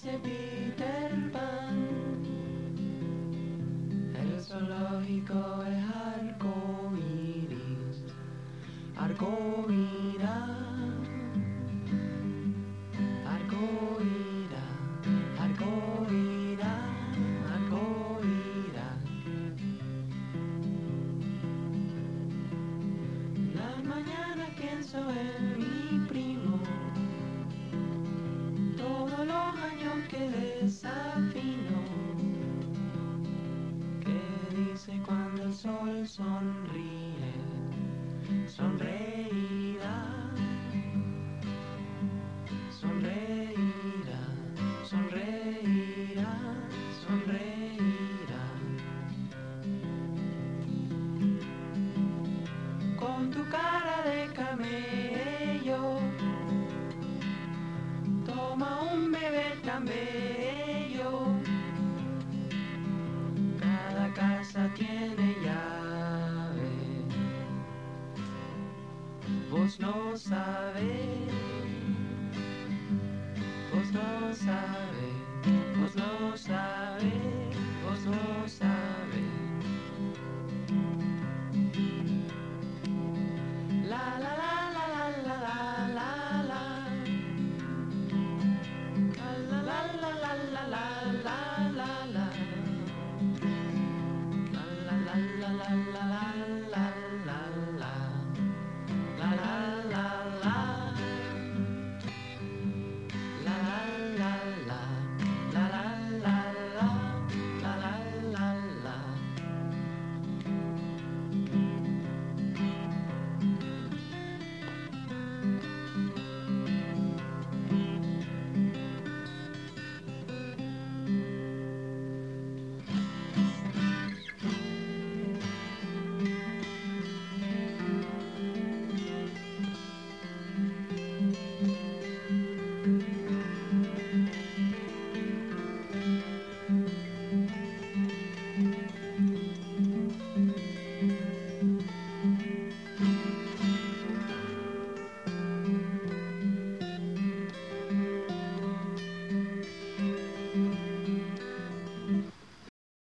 dice Peter Pan. El zoológico es arcoíris, arcoíra, arcoíra, arcoíra, arcoíra. Las mañanas pienso en mi primo, todos los años que desafino, que dice cuando el sol sonríe, sonríe.